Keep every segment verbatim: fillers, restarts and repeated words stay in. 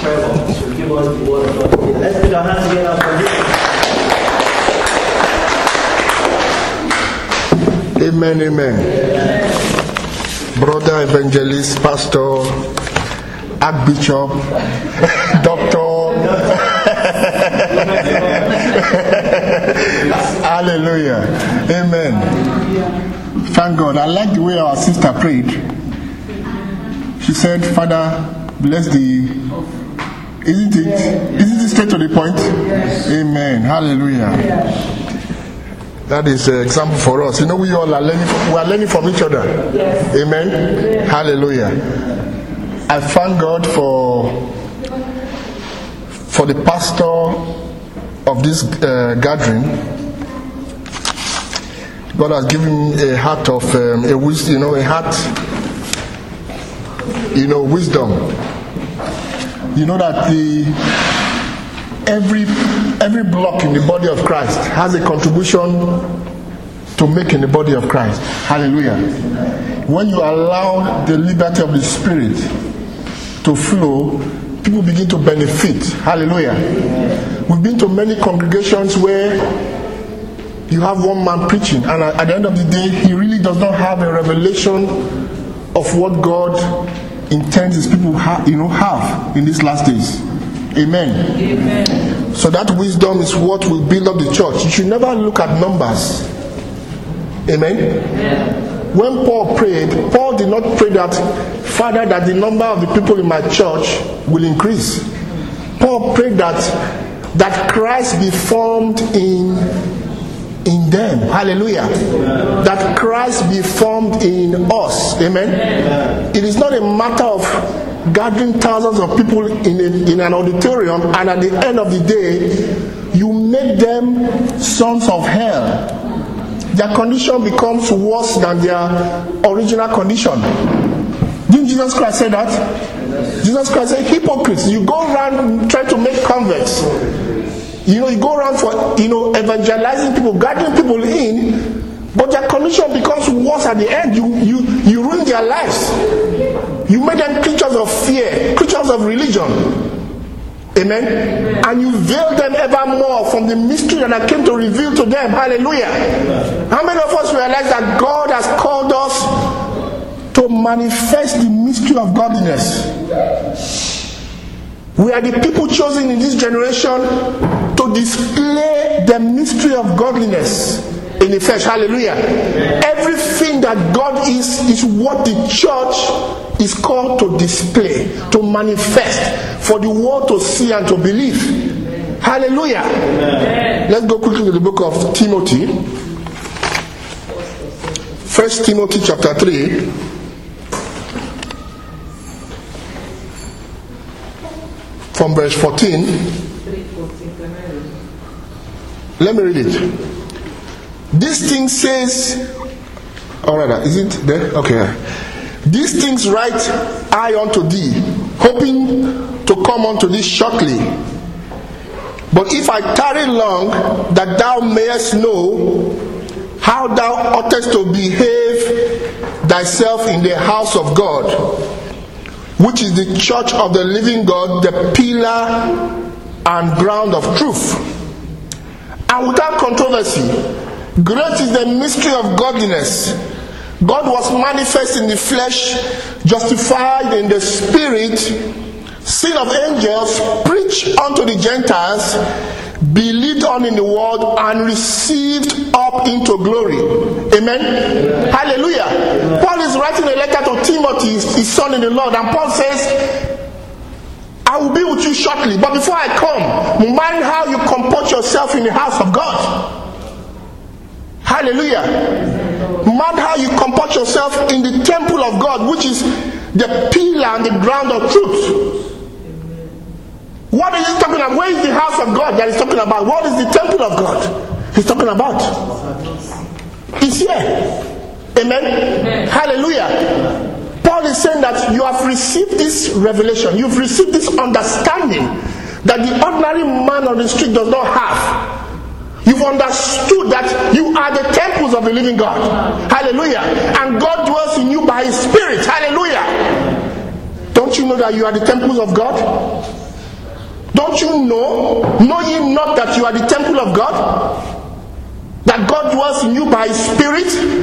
Trevor to give us the word of God. Let's put our hands together for him. Amen, amen. amen. Brother, evangelist, pastor, archbishop, doctor. Hallelujah. Amen. Thank God. I like the way our sister prayed. She said, Father, bless the... Isn't it? Isn't it straight to the point? Amen. Hallelujah. That is an example for us. You know, we all are learning from, we are learning from each other. Amen. Hallelujah. I thank God for for the pastor of this uh, gathering. God has given me a heart of um, a wisdom, you know, a heart, you know, wisdom. You know that the every every block in the body of Christ has a contribution to make in the body of Christ. Hallelujah. When you allow the liberty of the Spirit to flow, people begin to benefit. Hallelujah. We've been to many congregations where you have one man preaching, and at the end of the day, he really does not have a revelation of what God intends his people ha- you know, have in these last days. Amen. Amen. So that wisdom is what will build up the church. You should never look at numbers. Amen. Amen. When Paul prayed, Paul did not pray that, Father, that the number of the people in my church will increase. Paul prayed that that Christ be formed in in them. Hallelujah. Amen. That Christ be formed in us. Amen. Amen. It is not a matter of gathering thousands of people in, a, in an auditorium, and at the end of the day, you make them sons of hell. Their condition becomes worse than their original condition. Didn't Jesus Christ say that? Jesus Christ said, hypocrites, you go around trying to make converts. You know, you go around for, you know, evangelizing people, gathering people in, but their condition becomes worse at the end. You you you ruin their lives. You make them creatures of fear, creatures of religion. Amen? Amen. And you veil them ever more from the mystery that I came to reveal to them. Hallelujah. Amen. How many of us realize that God has called us to manifest the mystery of godliness? We are the people chosen in this generation to display the mystery of godliness in the flesh. Hallelujah. Amen. Everything that God is, is what the church is called to display, to manifest, for the world to see and to believe. Amen. Hallelujah. Amen. Let's go quickly to the book of Timothy. First Timothy chapter three. From verse fourteen. Let me read it. This thing says, alright, is it there? Okay. These things write I unto thee, hoping to come unto thee shortly. But if I tarry long, that thou mayest know how thou oughtest to behave thyself in the house of God, which is the church of the living God, the pillar and ground of truth. And without controversy, great is the mystery of godliness. God was manifest in the flesh, justified in the spirit, seen of angels, preached unto the Gentiles, believed on in the world, and received up into glory. Amen? Amen. Hallelujah. Amen. Paul is writing a letter to Timothy, his son in the Lord, and Paul says, I will be with you shortly, but before I come, mind how you comport yourself in the house of God. Hallelujah. Mind how you comport yourself in the temple of God, which is the pillar and the ground of truth. What is he talking about? Where is the house of God that he's talking about? What is the temple of God he's talking about? It's here. Amen? Amen. Hallelujah. Paul is saying that you have received this revelation, you've received this understanding that the ordinary man on the street does not have. You've understood that you are the temples of the living God. Hallelujah. And God dwells in you by his Spirit. Hallelujah. Don't you know that you are the temples of God? Don't you know? Know ye not that you are the temple of God? That God dwells in you by His Spirit?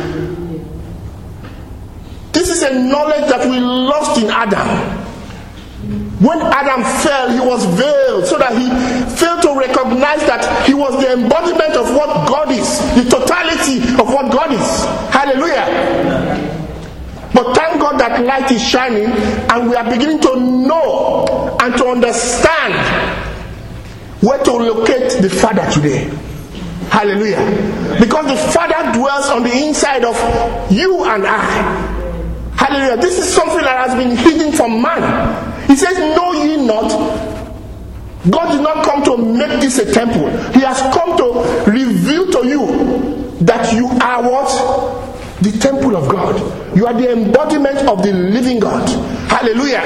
This is a knowledge that we lost in Adam. When Adam fell, he was veiled so that he failed to recognize that he was the embodiment of what God is, the totality of what God is. Hallelujah. But thank God that light is shining and we are beginning to know and to understand where to locate the Father today. Hallelujah. Because the Father dwells on the inside of you and I. Hallelujah. This is something that has been hidden from man. He says, know ye not. God did not come to make this a temple. He has come to reveal to you that you are what? The temple of God. You are the embodiment of the living God. Hallelujah.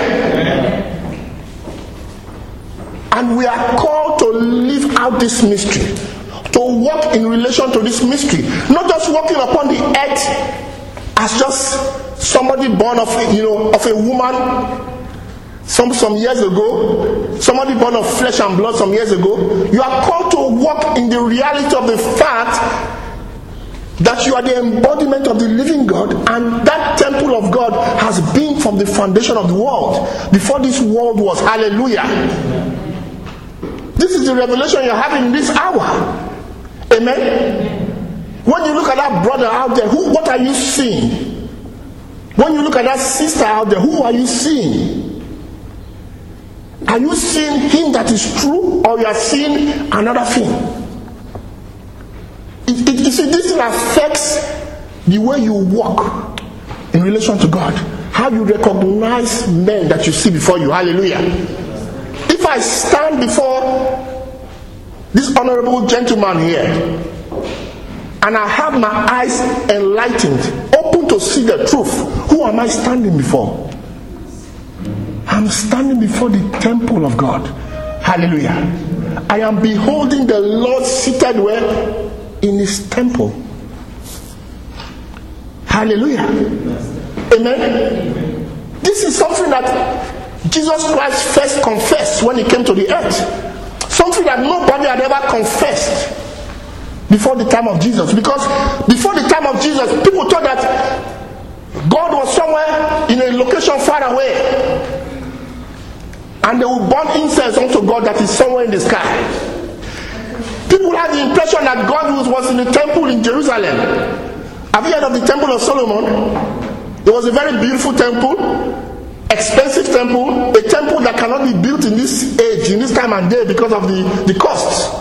And we are called to live out this mystery. To walk in relation to this mystery. Not just walking upon the earth as just somebody born of, you know, of a woman some some years ago, somebody born of flesh and blood some years ago. You are called to walk in the reality of the fact that you are the embodiment of the living God, and that temple of God has been from the foundation of the world, before this world was. Hallelujah. This is the revelation you're having in this hour. Amen. When you look at that brother out there, who, what are you seeing? When you look at that sister out there, who are you seeing? Are you seeing him that is true, or you are seeing another thing? It, it, you see, this affects the way you walk in relation to God. How you recognize men that you see before you. Hallelujah. If I stand before this honorable gentleman here, and I have my eyes enlightened, open to see the truth, who am I standing before? I'm standing before the temple of God. Hallelujah. I am beholding the Lord seated where? In His temple. Hallelujah. Amen. This is something that Jesus Christ first confessed when He came to the earth. Something that nobody had ever confessed before the time of Jesus. Because before the time of Jesus, people thought that God was somewhere in a location far away, and they would burn incense unto God that is somewhere in the sky. People had the impression that God was, was in the temple in Jerusalem. Have you heard of the Temple of Solomon? It was a very beautiful temple, expensive temple, a temple that cannot be built in this age, in this time and day, because of the, the costs.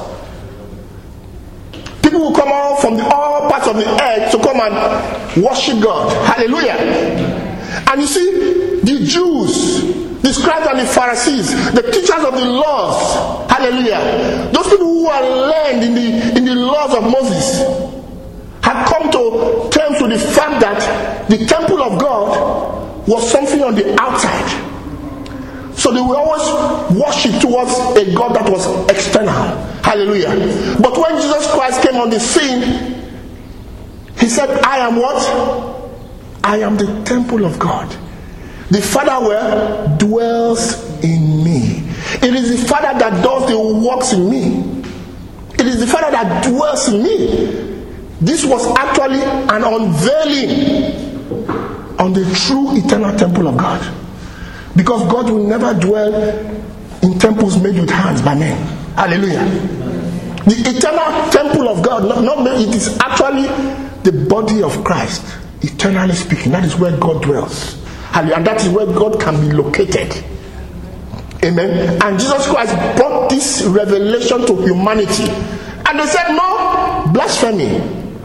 People will come out from the, all parts of the earth to come and worship God. Hallelujah. And you see, the Jews, the scribes and the Pharisees, the teachers of the laws, hallelujah, those people who are learned in the in the laws of Moses, had come to terms with the fact that the temple of God was something on the outside. So they will always worship towards a God that was external. Hallelujah. But when Jesus Christ came on the scene, He said, I am what? I am the temple of God. The Father where dwells in me. It is the Father that does the works in me. It is the Father that dwells in me. This was actually an unveiling on the true eternal temple of God. Because God will never dwell in temples made with hands by men. Hallelujah. The eternal temple of God, not, not made, it is actually the body of Christ. Eternally speaking, that is where God dwells. And that is where God can be located. Amen. And Jesus Christ brought this revelation to humanity. And they said, no, blasphemy.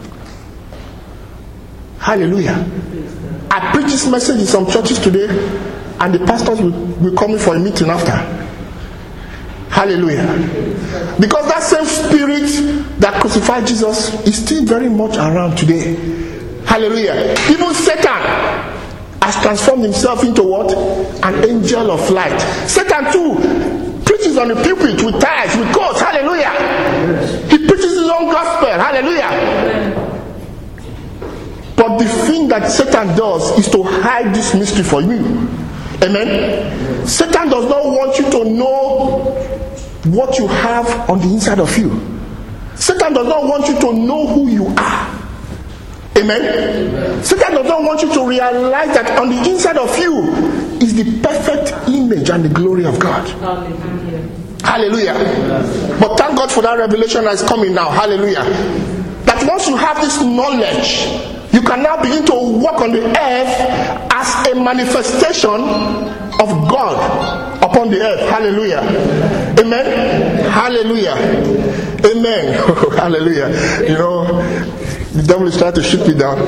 Hallelujah. I preach this message in some churches today, and the pastors will, will come in for a meeting after. Hallelujah. Because that same spirit that crucified Jesus is still very much around today. Hallelujah. Even Satan has transformed himself into what? An angel of light. Satan too preaches on the pulpit with ties, with coats. Hallelujah. He preaches his own gospel. Hallelujah. But the thing that Satan does is to hide this mystery for you. Amen. Satan does not want you to know what you have on the inside of you. Satan does not want you to know who you are. Amen? Amen. Satan does not want you to realize that on the inside of you is the perfect image and the glory of God. Hallelujah. Hallelujah. Amen. But thank God for that revelation that is coming now. Hallelujah. That once you have this knowledge, you can now begin to walk on the earth as a manifestation of God upon the earth. Hallelujah. Amen. Hallelujah. Amen. Hallelujah. You know, the devil is trying to shoot me down.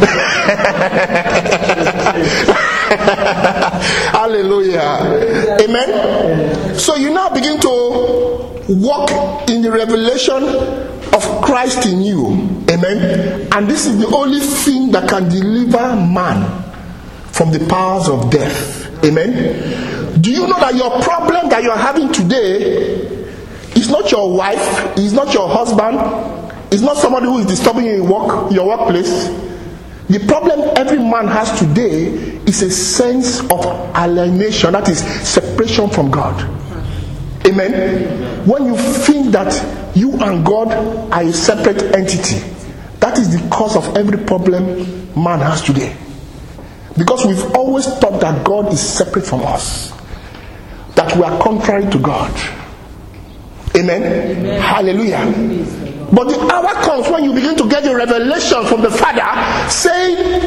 Hallelujah. Amen. So you now begin to walk in the revelation of Christ in you. Amen. And this is the only thing that can deliver man from the powers of death. Amen. Do you know that your problem that you are having today is not your wife, is not your husband, it's not somebody who is disturbing you in work, your workplace. The problem every man has today is a sense of alienation, that is separation from God. Amen. When you think that you and God are a separate entity, that is the cause of every problem man has today. Because we've always thought that God is separate from us, that we are contrary to God. Amen. Amen. Hallelujah. But the hour comes when you begin to get the revelation from the Father saying,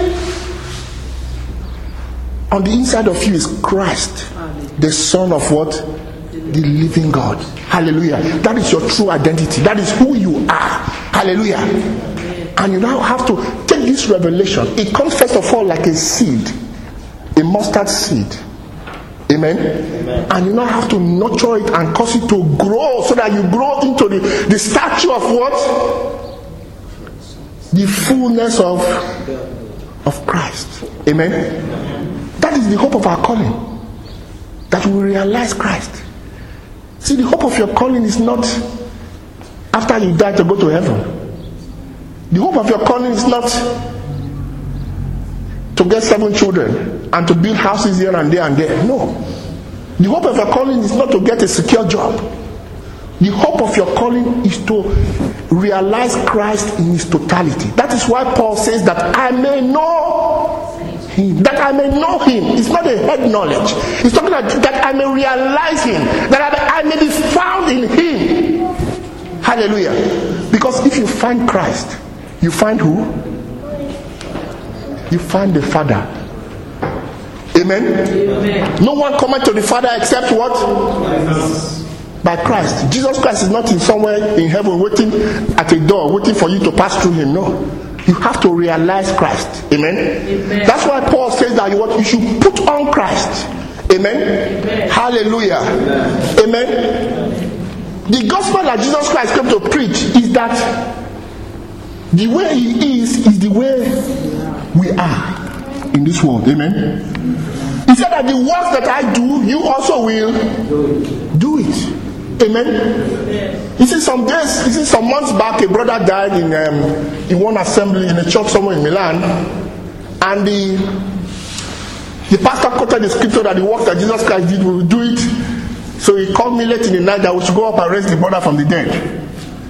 on the inside of you is Christ, the Son of what? The living God. Hallelujah. That is your true identity. That is who you are. Hallelujah. And you now have to take this revelation. It comes first of all like a seed, a mustard seed. Amen? Amen. And you now have to nurture it and cause it to grow so that you grow into the, the stature of what? The fullness of, of Christ. Amen? Amen? That is the hope of our calling. That we realize Christ. See, the hope of your calling is not after you die to go to heaven. The hope of your calling is not to get seven children and to build houses here and there and there. No. The hope of your calling is not to get a secure job. The hope of your calling is to realize Christ in his totality. That is why Paul says that I may know him. That I may know him. It's not a head knowledge. It's talking about that I may realize him. That I may be found in him. Hallelujah. Because if you find Christ, you find who? You find the Father. Amen? Amen. No one cometh to the Father except what? Yes. By Christ. Jesus Christ is not in somewhere in heaven waiting at a door, waiting for you to pass through him. No. You have to realize Christ. Amen? Amen. That's why Paul says that you, what, you should put on Christ. Amen? Amen. Hallelujah. Amen. Amen. The gospel that Jesus Christ came to preach is that the way he is is the way we are in this world. Amen. He said that the works that I do, you also will do it. Amen. You see, some days, you see, some months back, a brother died in um, in one assembly in a church somewhere in Milan, and the the pastor quoted the scripture that the works that Jesus Christ did, we will do it. So he called me late in the night that we should go up and raise the brother from the dead.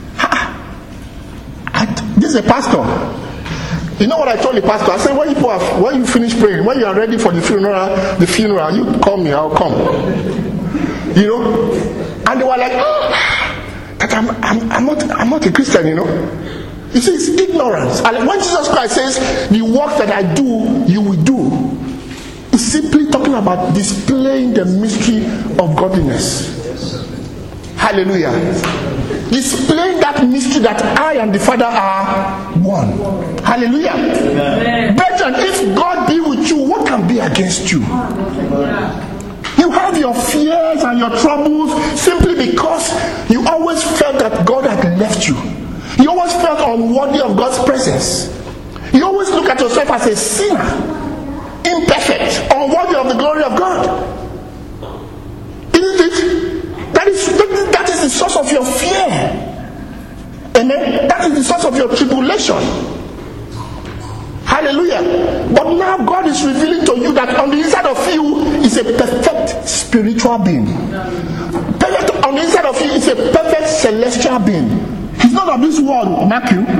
This is a pastor. You know what I told the pastor? I said, when you have, when you finish praying, when you are ready for the funeral, the funeral, you call me, I'll come. You know? And they were like, oh, that I'm, I'm, I'm not, I'm not a Christian, you know. You see, it's ignorance. And when Jesus Christ says, the work that I do, you will do, it's simply talking about displaying the mystery of godliness. Hallelujah. Displaying that mystery that I and the Father are one. Hallelujah. Amen. Brethren, if God be with you, what can be against you? You have your fears and your troubles simply because you always felt that God had left you. You always felt unworthy of God's presence. You always look at yourself as a sinner, imperfect, unworthy of the glory of God. Isn't it? That is, that is the source of your fear. Amen. That is the source of your tribulation. Hallelujah. But now God is revealing to you that on the inside of you is a perfect spiritual being. Perfect on the inside of you is a perfect celestial being. He's not of this world, mark you.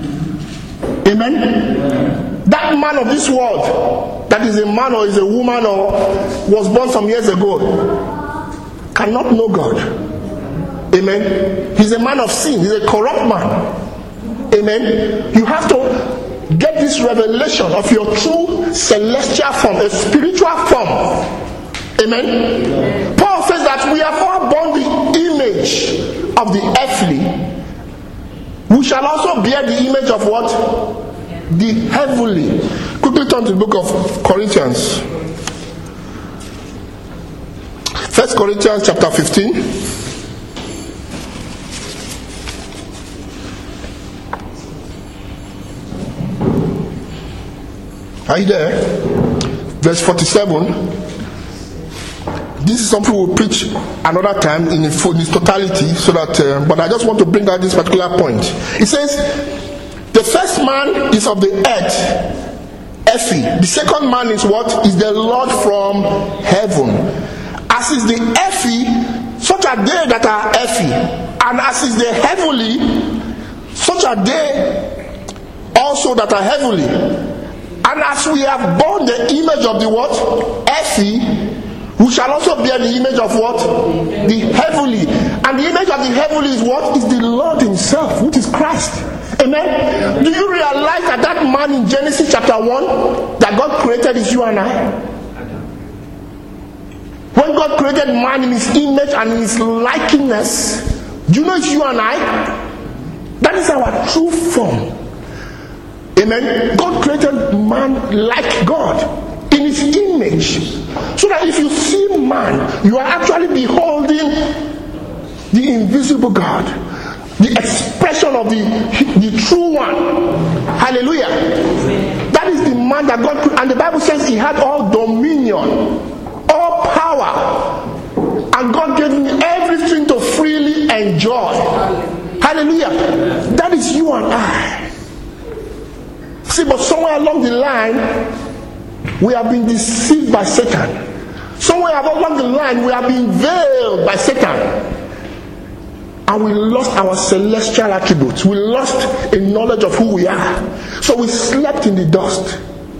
Amen? That man of this world, that is a man or is a woman or was born some years ago, cannot know God. Amen? He's a man of sin. He's a corrupt man. Amen? You have to get this revelation of your true celestial form, a spiritual form. Amen? Amen? Paul says that we have all borne the image of the earthly. We shall also bear the image of what? The heavenly. Quickly turn to the book of Corinthians. First Corinthians chapter fifteen. Are you there? Verse forty-seven. This is something we'll preach another time in its totality, so that. Uh, but I just want to bring out this particular point. It says, the first man is of the earth, earthy. The second man is what? Is the Lord from heaven. As is the earthy, such are they that are earthy, and as is the heavenly, such are they also that are heavenly. And as we have borne the image of the what? Earthy, we shall also bear the image of what? The heavenly. And the image of the heavenly is what? Is the Lord himself, which is Christ. Amen? Do you realize that that man in Genesis chapter one, that God created is you and I? When God created man in his image and in his likeness, do you know it's you and I? That is our true form. Amen? God created man like God, in his image, so that if you see man, you are actually beholding the invisible God, the expression of the, the true one. Hallelujah. That is the man that God created. And the Bible says he had all dominion, all power, and God gave him everything to freely enjoy. Hallelujah. That is you and I. See, but somewhere along the line, we have been deceived by Satan. Somewhere along the line, we have been veiled by Satan. And we lost our celestial attributes. We lost a knowledge of who we are. So we slept in the dust.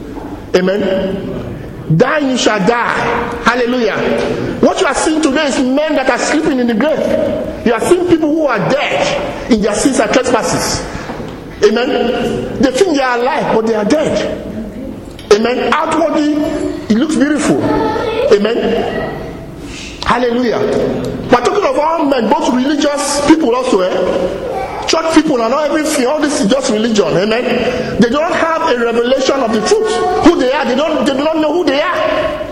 Amen? Dying you shall die. Hallelujah. What you are seeing today is men that are sleeping in the grave. You are seeing people who are dead in their sins and trespasses. Amen? They think they are alive, but they are dead. Amen. Outwardly, it looks beautiful. Amen. Hallelujah. We're talking of all men, both religious people also, eh? Church people and all everything. All this is just religion. Amen. They don't have a revelation of the truth. Who they are. They don't, they do not know who they are.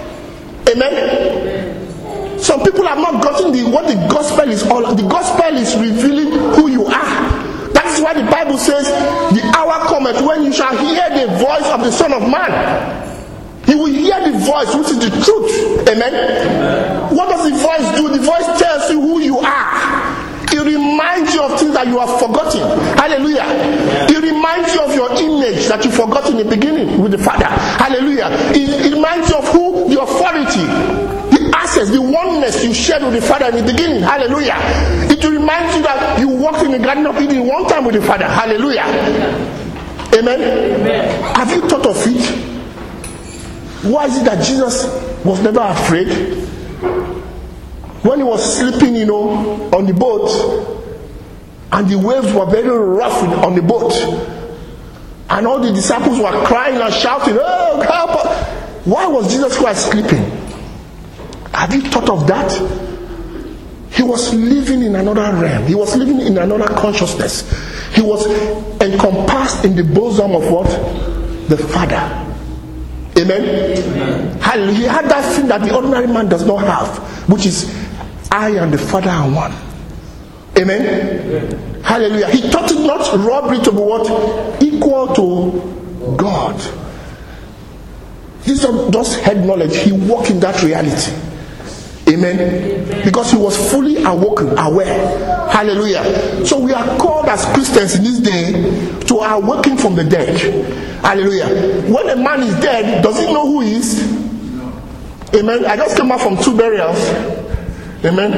Amen. Some people have not gotten the what the gospel is all about. The gospel is revealing who you are. That is why the Bible says, the hour cometh when you shall hear the voice of the Son of Man. You will hear the voice, which is the truth. Amen? Amen. What does the voice do? The voice tells you who you are. It reminds you of things that you have forgotten. Hallelujah. Yeah. It reminds you of your image that you forgot in the beginning with the Father. Hallelujah. It, it reminds you of who, the authority, the access, the oneness you shared with the Father in the beginning. Hallelujah. It reminds you that you walked in the Garden of Eden one time with the Father. Hallelujah. Amen. Amen. Have you thought of it? Why is it that Jesus was never afraid? When he was sleeping, you know, on the boat, and the waves were very rough on the boat, and all the disciples were crying and shouting, "Oh, help us!" Why was Jesus Christ sleeping? Have you thought of that? He was living in another realm. He was living in another consciousness. He was encompassed in the bosom of what? The Father. Amen? Amen. He had that thing that the ordinary man does not have, which is, I and the Father are one. Amen? Amen. Hallelujah. He thought it not robbery to be what? Equal to God. This is not just head knowledge. He walked in that reality. Amen. Amen. Because he was fully awoken, aware. Hallelujah. So we are called as Christians in this day to awaken from the dead. Hallelujah. When a man is dead, does he know who he is? Amen. I just came out from two burials. Amen.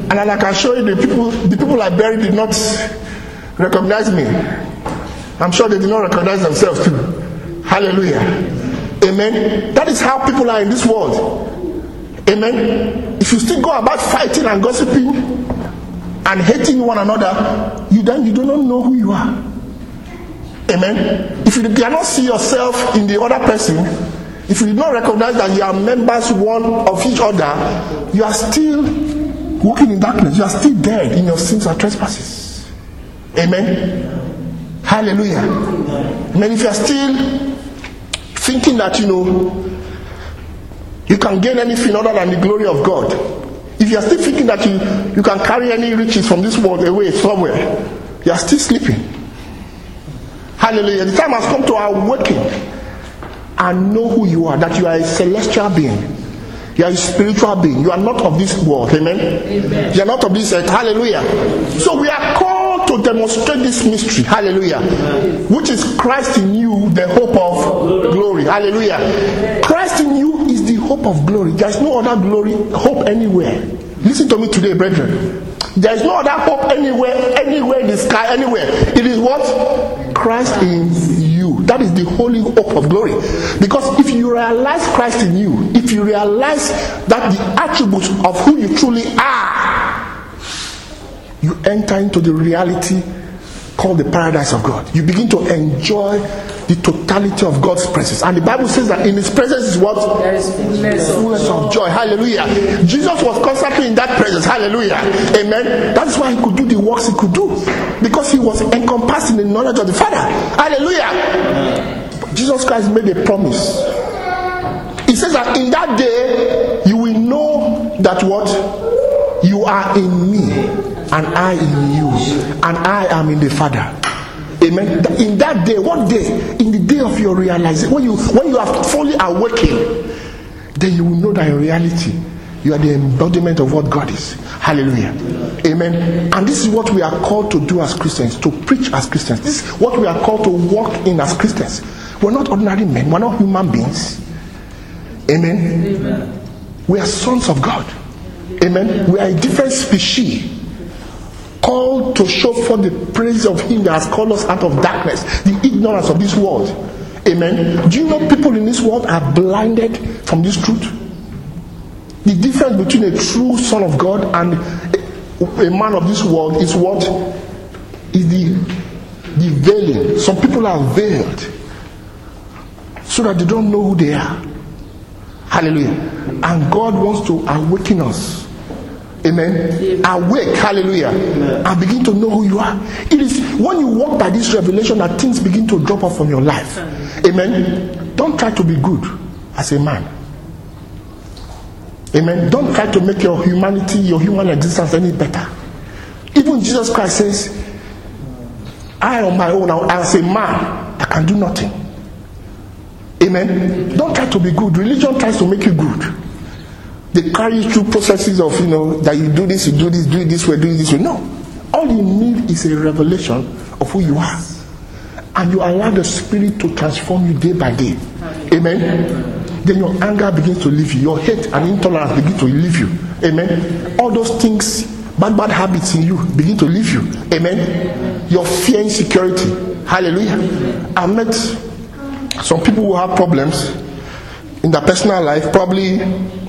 And I can show you the people, the people I buried did not recognize me. I'm sure they did not recognize themselves too. Hallelujah. Amen. That is how people are in this world. Amen. If you still go about fighting and gossiping and hating one another, you then you do not know who you are. Amen. If you cannot see yourself in the other person, if you do not recognize that you are members one of each other, you are still walking in darkness. You are still dead in your sins and trespasses. Amen. Hallelujah. Amen. If you are still thinking that, you know, you can gain anything other than the glory of God, if you are still thinking that you, you can carry any riches from this world away somewhere, you are still sleeping. Hallelujah. The time has come to awaken and know who you are, that you are a celestial being. You are a spiritual being. You are not of this world. Amen? Amen. You are not of this earth. Hallelujah. So we are called to demonstrate this mystery. Hallelujah. Which is Christ in you, the hope of glory. Hallelujah. Christ in you is the hope of glory. There is no other glory, hope anywhere. Listen to me today, brethren. There is no other hope anywhere, anywhere in the sky, anywhere. It is what? Christ in you. That is the holy hope of glory. Because if you realize Christ in you, if you realize that the attributes of who you truly are, you enter into the reality called the paradise of God. You begin to enjoy the totality of God's presence. And the Bible says that in His presence is what? There is fullness, fullness of joy. Hallelujah. Jesus was constantly in that presence. Hallelujah. Amen. That's why He could do the works He could do. Because He was encompassed in the knowledge of the Father. Hallelujah. Jesus Christ made a promise. He says that in that day you will know that what? You are in me and I in you and I am in the Father. Amen. In that day, what day? In the day of your realization, when you when you are fully awakened, then you will know that in reality you are the embodiment of what God is. Hallelujah. Amen. And this is what we are called to do as Christians, to preach as Christians. This is what we are called to walk in as Christians. We're not ordinary men. We're not human beings. Amen. Amen. We are sons of God. Amen. We are a different species, called to show forth the praise of Him that has called us out of darkness, the ignorance of this world. Amen. Do you know people in this world are blinded from this truth? The difference between a true son of God and a, a man of this world is what? Is the, the veiling. Some people are veiled so that they don't know who they are. Hallelujah. And God wants to awaken us. Amen. Amen. Awake, hallelujah. Amen. And begin to know who you are. It is when you walk by this revelation that things begin to drop off from your life. Amen. Don't try to be good as a man. Amen. Don't try to make your humanity, your human existence any better. Even Jesus Christ says, I on my own, as a man, I can do nothing. Amen. Don't try to be good. Religion tries to make you good. They carry you through processes of, you know, that you do this, you do this, do it this way, do it this way. No. All you need is a revelation of who you are. And you allow the Spirit to transform you day by day. Amen. Then your anger begins to leave you. Your hate and intolerance begin to leave you. Amen. All those things, bad, bad habits in you begin to leave you. Amen. Your fear, insecurity. Hallelujah. I met some people who have problems in their personal life. Probably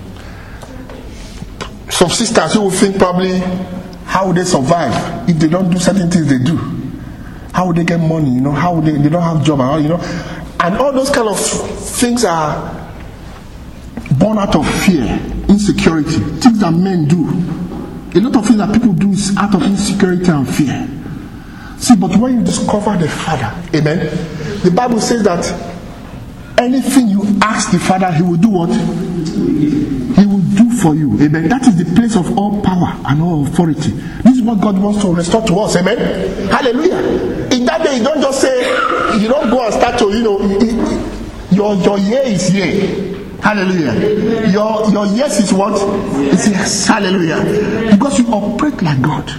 some sisters who will think probably, how would they survive if they don't do certain things they do? How would they get money? You know, how would they, they don't have job, you know? And all those kind of things are born out of fear, insecurity, things that men do. A lot of things that people do is out of insecurity and fear. See, but when you discover the Father, amen, the Bible says that anything you ask the Father, He will do what? He will do for you. Amen. That is the place of all power and all authority. This is what God wants to restore to us. Amen. Hallelujah. In that day, you don't just say, you don't go and start to, you know, your your year is year. Hallelujah. Your your yes is what? It's yes. Hallelujah. Because you operate like God.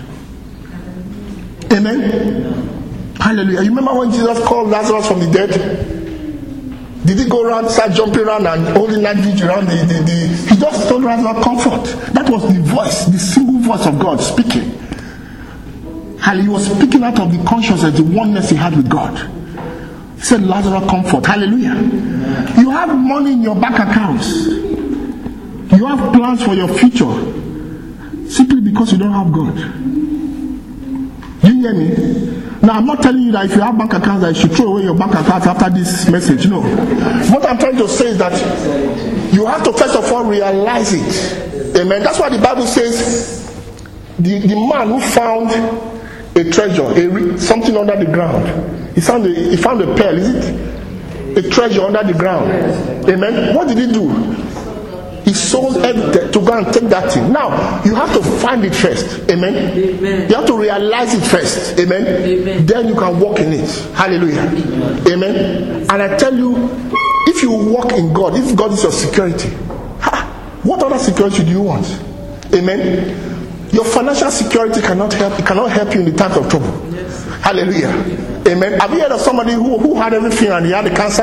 Amen. Hallelujah. You remember when Jesus called Lazarus from the dead? Did he go around, start jumping around and holding that beach around the, the, the... He just told Lazarus, comfort. That was the voice, the single voice of God speaking. And he was speaking out of the consciousness, the oneness he had with God. He said, Lazarus, comfort. Hallelujah. You have money in your bank accounts. You have plans for your future. Simply because you don't have God. You hear me? Now, I'm not telling you that if you have bank accounts, that you should throw away your bank accounts after this message. No. What I'm trying to say is that you have to first of all realize it. Amen. That's why the Bible says the, the man who found a treasure, a, something under the ground. He found, a, he found a pearl, is it? A treasure under the ground. Amen. What did he do? He sold everything to go and take that thing. Now, you have to find it first. Amen. Amen. You have to realize it first. Amen. Amen. Then you can walk in it. Hallelujah. Amen. Amen. And I tell you, if you walk in God, if God is your security, ha, what other security do you want? Amen. Your financial security cannot help. It cannot help you in the times of trouble. Yes. Hallelujah. Amen. Have you heard of somebody who, who had everything and he had the cancer?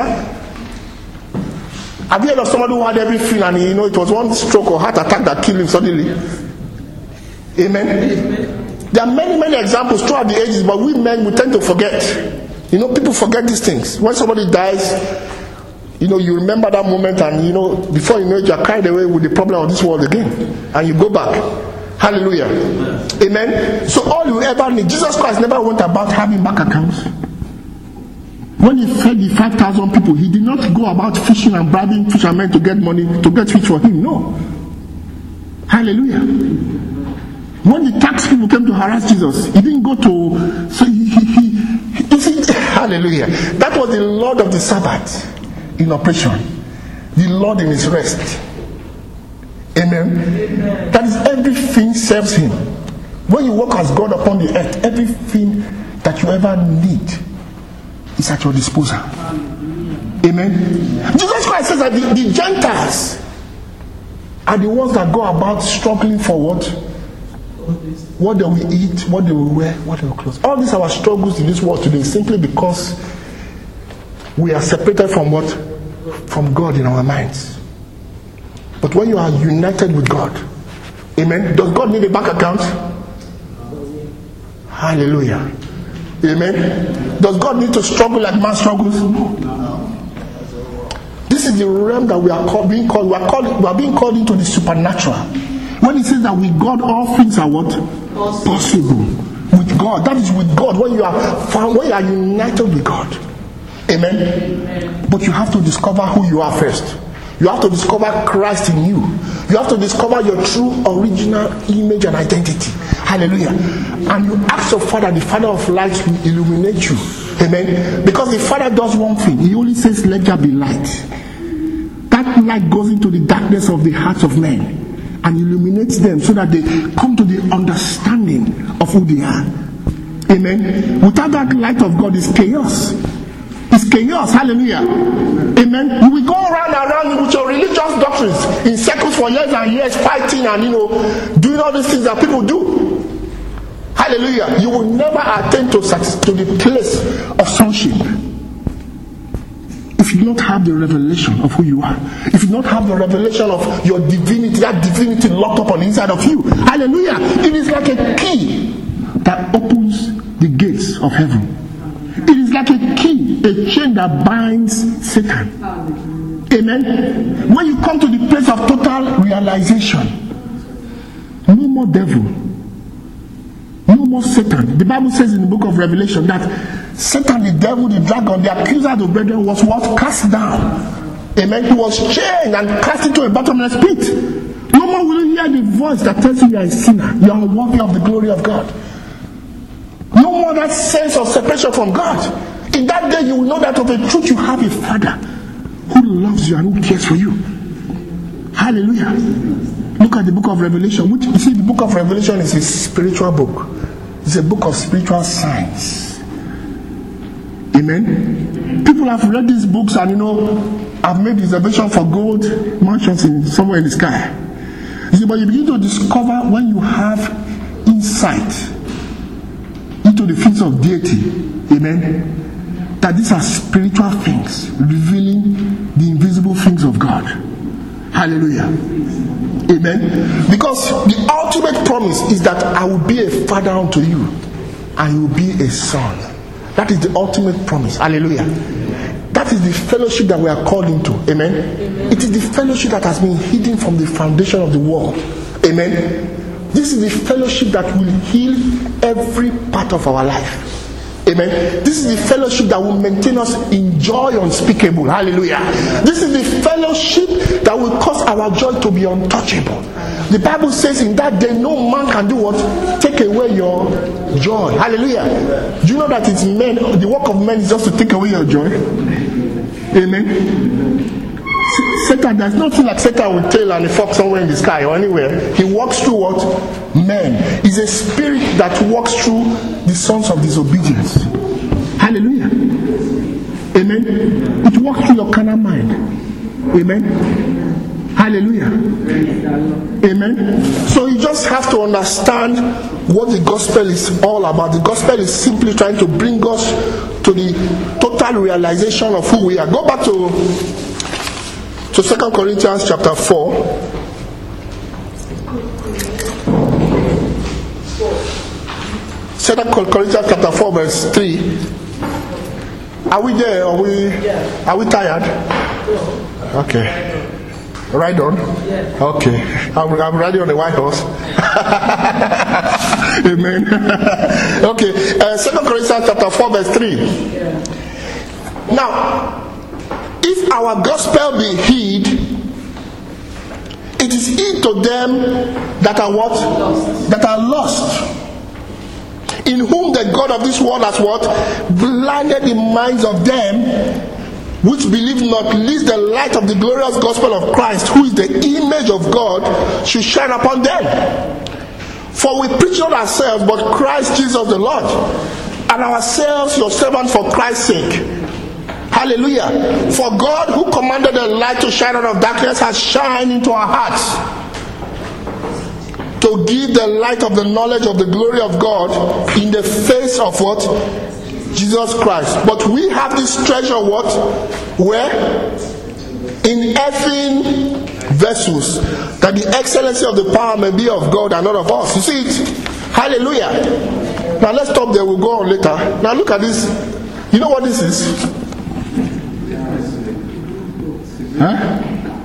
Have you heard of somebody who had everything and you know it was one stroke or heart attack that killed him suddenly? Amen. Amen. There are many, many examples throughout the ages, but we men, we tend to forget. You know, people forget these things. When somebody dies, you know, you remember that moment and you know, before you know it, you are carried away with the problem of this world again. And you go back. Hallelujah. Amen. Amen. So all you ever need, Jesus Christ never went about having bank accounts. When he fed the five thousand people, he did not go about fishing and bribing fishermen to get money, to get fish for him. No. Hallelujah. When the tax people came to harass Jesus, he didn't go to... So he... he, he, he see, hallelujah. That was the Lord of the Sabbath in operation. The Lord in his rest. Amen. Amen. That is, everything serves him. When you walk as God upon the earth, everything that you ever need is at your disposal. Amen. Jesus Christ says that the, the Gentiles are the ones that go about struggling for what? What they will eat, what they will wear, what they will clothe. All these our struggles in this world today is simply because we are separated from what? From God in our minds. But when you are united with God, amen. Does God need a bank account? Hallelujah. Amen. Does God need to struggle like man struggles? No. This is the realm that we are called, being called. We are called. We are being called into the supernatural. When it says that with God all things are what? Possible. Possible. With God, that is with God. When you are found, when you are united with God, amen? Amen. But you have to discover who you are first. You have to discover Christ in you. You have to discover your true original image and identity. Hallelujah. And you ask your Father, the Father of lights, to illuminate you. Amen. Because the Father does one thing. He only says, let there be light. That light goes into the darkness of the hearts of men and illuminates them so that they come to the understanding of who they are. Amen. Without that light of God, it's chaos. It's chaos. Hallelujah. Amen. You will go around and around with your religious doctrines in circles for years and years, fighting and you know doing all these things that people do. Hallelujah. You will never attain to, to the place of sonship if you don't have the revelation of who you are. If you don't have the revelation of your divinity, that divinity locked up on the inside of you. Hallelujah. It is like a key that opens the gates of heaven. It is like a key, a chain that binds Satan. Amen. When you come to the place of total realization, no more devil, no more Satan. The Bible says in the book of Revelation that Satan, the devil, the dragon, the accuser of the brethren was what? Cast down. Amen. He was chained and cast into a bottomless pit. No more will you hear the voice that tells you you are a sinner. You are unworthy of the glory of God. No more that sense of separation from God. In that day you will know that of a truth you have a Father who loves you and who cares for you. Hallelujah. Look at the book of Revelation. Which, you see, the book of Revelation is a spiritual book. It's a book of spiritual science. Amen. People have read these books and you know have made reservation for gold mansions in somewhere in the sky. You see, but you begin to discover when you have insight into the things of deity, amen, that these are spiritual things revealing things of God. Hallelujah. Amen. Because the ultimate promise is that I will be a father unto you, and you will be a son. That is the ultimate promise. Hallelujah. That is the fellowship that we are called into. Amen. Amen. It is the fellowship that has been hidden from the foundation of the world. Amen. This is the fellowship that will heal every part of our life. Amen. This is the fellowship that will maintain us in joy unspeakable. Hallelujah. This is the fellowship that will cause our joy to be untouchable. The Bible says in that day no man can do what? Take away your joy. Hallelujah. Do you know that it's men, the work of men is just to take away your joy? Amen. Satan, there's nothing like Satan with tail and a fox somewhere in the sky or anywhere. He walks through what? Men. He's a spirit that walks through the sons of disobedience. Hallelujah. Amen. It walks through your carnal mind. Amen. Hallelujah. Amen. So you just have to understand what the gospel is all about. The gospel is simply trying to bring us to the total realization of who we are. Go back to So Second Corinthians chapter four. Second Corinthians chapter four verse three. Are we there? Are we are we tired? Okay. Ride on? Okay. I'm, I'm riding on the white horse. Amen. Okay. Uh, Second Corinthians chapter four verse three. Now, if our gospel be hid, it is hid to them that are what? Lost. That are lost. In whom the God of this world has what? Blinded the minds of them which believe not, lest the light of the glorious gospel of Christ, who is the image of God, should shine upon them. For we preach not ourselves, but Christ Jesus the Lord, and ourselves your servants for Christ's sake. Hallelujah. For God, who commanded the light to shine out of darkness, has shined into our hearts to give the light of the knowledge of the glory of God in the face of what? Jesus Christ. But we have this treasure what? Where? In earthen vessels, that the excellency of the power may be of God and not of us. You see it? Hallelujah. Now let's stop there. We'll go on later. Now look at this. You know what this is? Huh?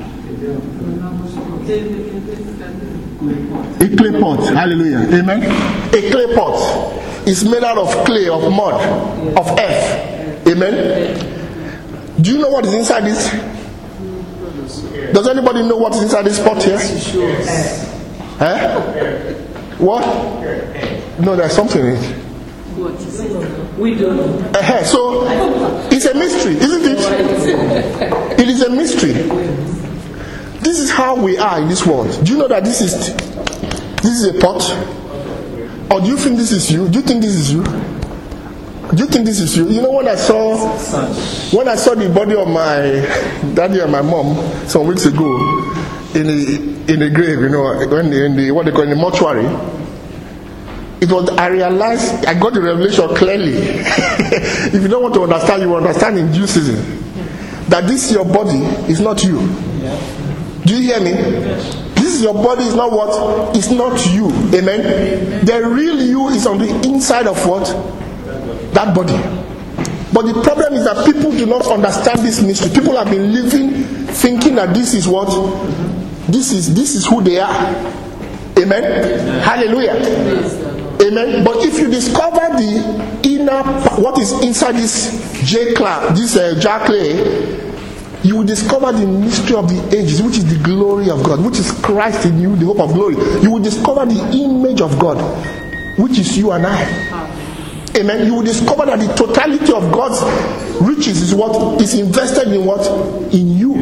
A clay pot. Hallelujah. Amen. A clay pot is made out of clay, of mud, of earth. Amen. Do you know what is inside this? Does anybody know what is inside this pot here? Huh? What? No, there's something in it. We don't know. Uh-huh. So it's a mystery, isn't it? It is a mystery. This is how we are in this world. Do you know that this is this is a pot? Or do you think this is you? Do you think this is you? Do you think this is you? You know, when I saw when I saw the body of my daddy and my mom some weeks ago in a in a grave, you know, when in the what they call in the mortuary, it was I realized I got the revelation clearly. If you don't want to understand, you will understand in due season. That this your body is not you. Do you hear me? This is your body, is not what? It's not you. Amen? The real you is on the inside of what? That body. But the problem is that people do not understand this mystery. People have been living thinking that this is what? This is this is who they are. Amen? Amen. Hallelujah. Amen. But if you discover the inner, what is inside this J clay, this uh, jar clay, you will discover the mystery of the ages, which is the glory of God, which is Christ in you, the hope of glory. You will discover the image of God, which is you and I. Amen. You will discover that the totality of God's riches is what is invested in what? In you.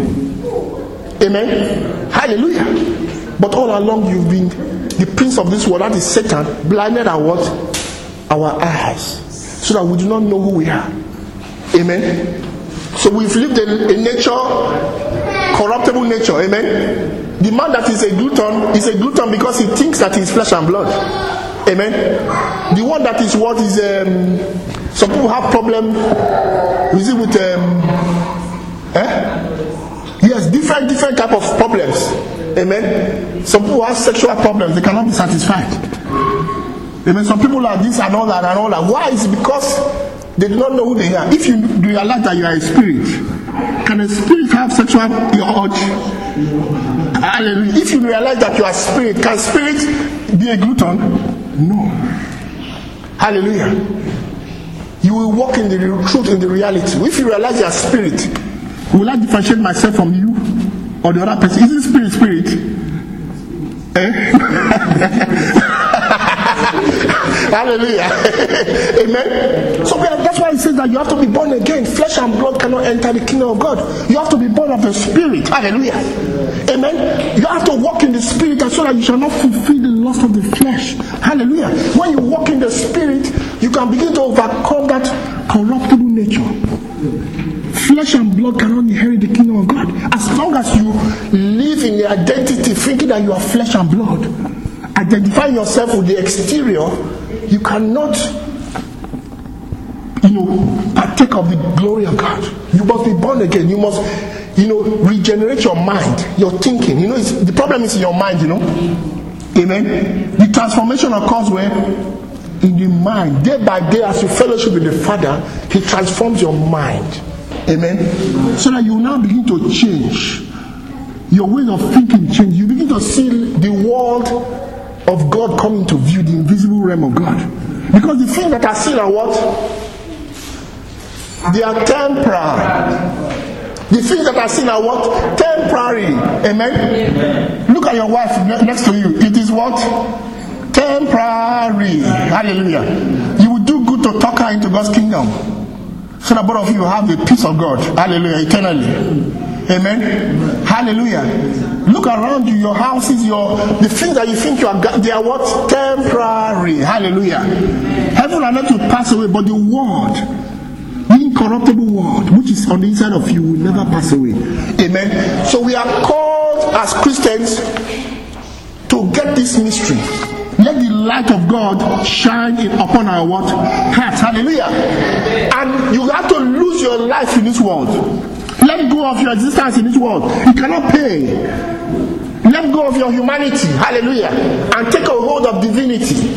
Amen. Hallelujah. But all along you've been the prince of this world, that is Satan, blinded our what? Our eyes, so that we do not know who we are. Amen. So we've lived a, a nature, corruptible nature. Amen. The man that is a glutton is a glutton because he thinks that he's flesh and blood. Amen. The one that is what is um, some people have problem. Is it with um, eh? Yes, different, different type of problems. Amen. Some people have sexual problems, they cannot be satisfied. Amen. Some people are this and all that and all that. Why? Is it because they do not know who they are. If you realize that you are a spirit, can a spirit have sexual urge? Hallelujah. If you realize that you are a spirit, can spirit be a glutton? No. Hallelujah. You will walk in the truth, in the reality. If you realize you are spirit, will I differentiate myself from you or the other person? Is it spirit, spirit? Eh? Hallelujah. Amen. So that's why it says that you have to be born again. Flesh and blood cannot enter the kingdom of God. You have to be born of the spirit. Hallelujah. Amen. You have to walk in the spirit so that you shall not fulfill the lust of the flesh. Hallelujah. When you walk in the spirit, you can begin to overcome that corruptible nature. Flesh and blood cannot inherit the kingdom of God. As long as you live in the identity thinking that you are flesh and blood, identifying yourself with the exterior, you cannot, you know, partake of the glory of God. You must be born again. You must, you know, regenerate your mind, your thinking. You know, it's, the problem is in your mind, you know. Amen. The transformation occurs where? In the mind. Day by day, as you fellowship with the Father, He transforms your mind. Amen. So that you now begin to change. Your way of thinking change. You begin to see the world of God coming to view, the invisible realm of God. Because the things that are seen are what? They are temporal. The things that are seen are what? Temporary. Amen? Amen. Look at your wife next to you. It is what? Temporary. Hallelujah. You will do good to talk her into God's kingdom, so that both of you have the peace of God. Hallelujah. Eternally. Amen. Amen. Hallelujah. Look around you, your houses, your the things that you think you are, they are what? Temporary. Hallelujah. Heaven and earth will pass away, but the word, the incorruptible word, which is on the inside of you, will never pass away. Amen. So we are called as Christians to get this mystery. Let the light of God shine in, upon our what? Hearts. Hallelujah. And you have to lose your life in this world. Let go of your existence in this world. You cannot pay. Let go of your humanity. Hallelujah. And take a hold of divinity.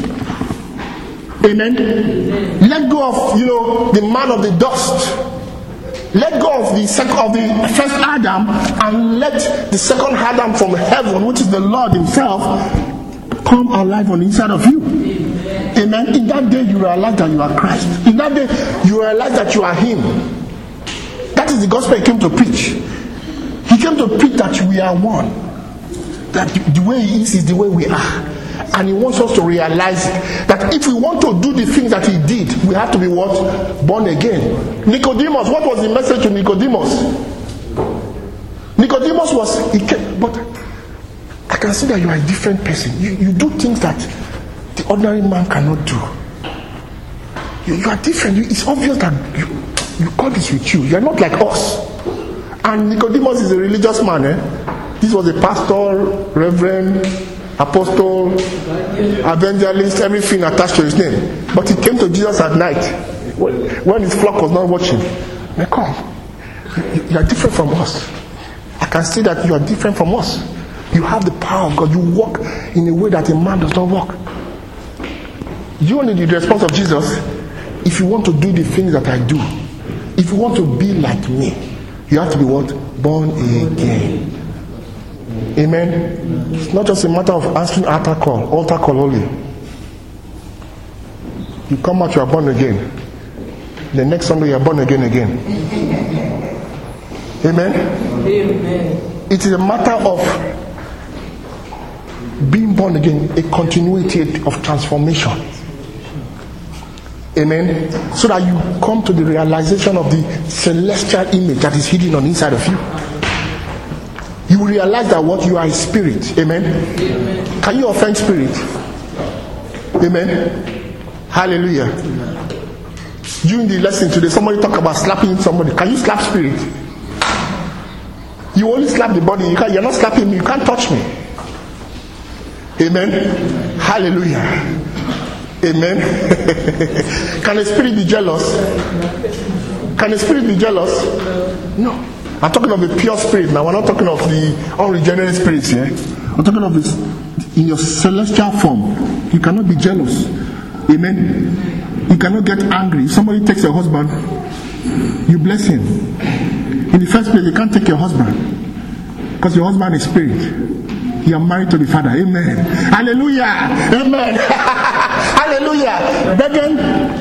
Amen. Let go of, you know, the man of the dust. Let go of the second of the first Adam, and let the second Adam from heaven, which is the Lord Himself, come alive on the inside of you. Amen. Amen. In that day you realize that you are Christ. In that day you realize that you are Him. That is the gospel He came to preach. He came to preach that we are one. That the way He is is the way we are. And He wants us to realize that if we want to do the things that He did, we have to be what? Born again. Nicodemus, what was the message to Nicodemus? Nicodemus was, he came, but I can see that you are a different person. You, you do things that the ordinary man cannot do. You, you are different. You, it's obvious that you, you God is with you. You are not like us. And Nicodemus is a religious man. Eh? This was a pastor, reverend, apostle, evangelist, everything attached to his name. But he came to Jesus at night when his flock was not watching. Now come, you, you are different from us. I can see that you are different from us. You have the power of God. You walk in a way that a man does not walk. You need the response of Jesus. If you want to do the things that I do, if you want to be like me, you have to be what? Born again. Amen. It's not just a matter of answering altar call, altar call only. You come out, you are born again. The next Sunday you are born again again. Amen. Amen. It is a matter of being born again, a continuity of transformation. Amen. So that you come to the realization of the celestial image that is hidden on the inside of you. You will realize that what you are is spirit. Amen. Amen. Can you offend spirit? Amen. Hallelujah. During the lesson today, somebody talked about slapping somebody. Can you slap spirit? You only slap the body. You can't, you're not slapping me. You can't touch me. Amen. Hallelujah. Amen. Can a spirit be jealous? Can a spirit be jealous? No. I'm talking of the pure spirit now. We're not talking of the unregenerate spirits here. Yeah? I'm talking of this in your celestial form. You cannot be jealous. Amen. You cannot get angry. If somebody takes your husband, you bless him. In the first place, you can't take your husband because your husband is spirit. You are married to the Father. Amen. Hallelujah. Amen. Hallelujah. Brethren,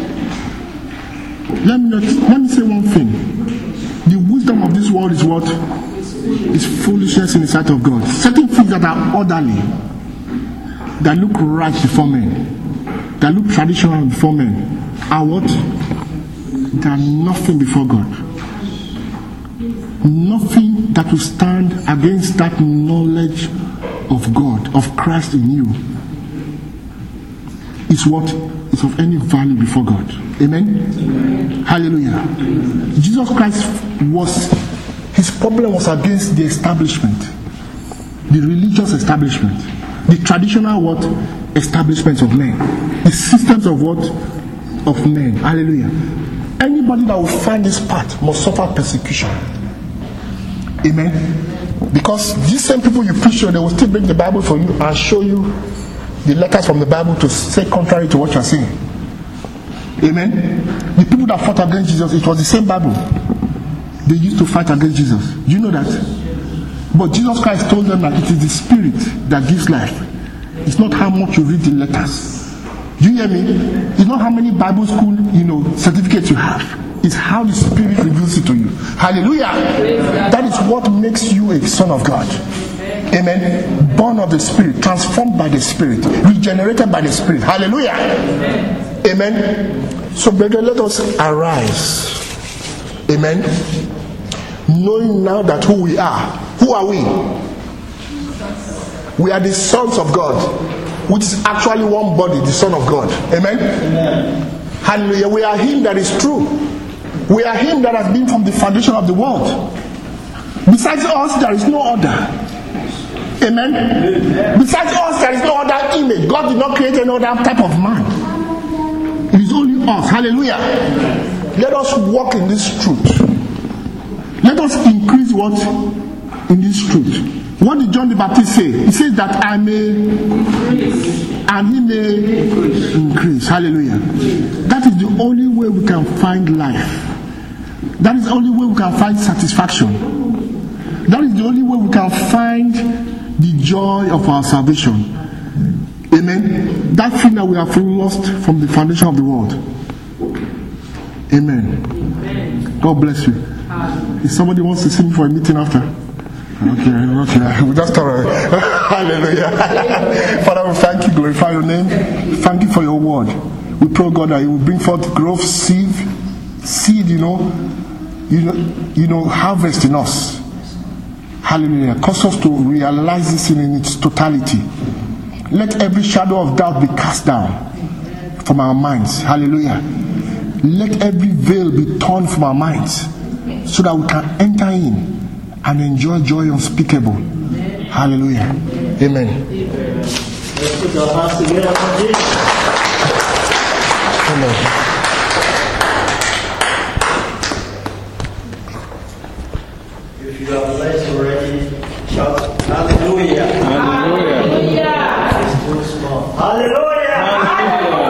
let me not, let me say one thing. The wisdom of this world is what? Is foolishness in the sight of God. Certain things that are orderly, that look right before men, that look traditional before men, are what? They are nothing before God. Nothing that will stand against that knowledge of God, of Christ in you, is what is of any value before God. Amen? Amen. Hallelujah. Jesus Christ was, his problem was against the establishment, the religious establishment, the traditional what? Establishments of men, the systems of what? Of men. Hallelujah. Anybody that will find this path must suffer persecution. Amen. Because these same people you preach to, they will still bring the Bible for you and show you the letters from the Bible to say contrary to what you are saying. Amen. The people that fought against Jesus, it was the same Bible they used to fight against Jesus. Do you know that? But Jesus Christ told them that it is the Spirit that gives life. It's not how much you read the letters. Do you hear me? It's not how many Bible school, you know, certificates you have. It's how the Spirit reveals it to you. Hallelujah. That is what makes you a son of God. Amen. Born of the Spirit, transformed by the Spirit, regenerated by the Spirit. Hallelujah. Amen. So, brethren, let us arise. Amen. Knowing now that who we are. Who are we? We are the sons of God, which is actually one body, the Son of God. Amen. Amen. Hallelujah. We are Him that is true. We are Him that has been from the foundation of the world. Besides us, there is no other. Amen. Amen. Besides us, there is no other image. God did not create any other type of man. It is only us. Hallelujah. Let us walk in this truth. Let us increase what? In this truth. What did John the Baptist say? He says that I may increase and he may increase. increase. Hallelujah. That is the only way we can find life. That is the only way we can find satisfaction. That is the only way we can find the joy of our salvation. Amen. That thing that we have lost from the foundation of the world. Amen. Amen. God bless you. If somebody wants to see me for a meeting after. Okay, okay. We just start. Hallelujah. Father, we thank you, glorify your name. Thank you for your word. We pray, God, that you will bring forth growth, seed, seed, you know, you know, you know, harvest in us. Hallelujah. Cause us to realize this in its totality. Let every shadow of doubt be cast down from our minds. Hallelujah. Let every veil be torn from our minds so that we can enter in and enjoy joy unspeakable. Hallelujah. Amen. Amen.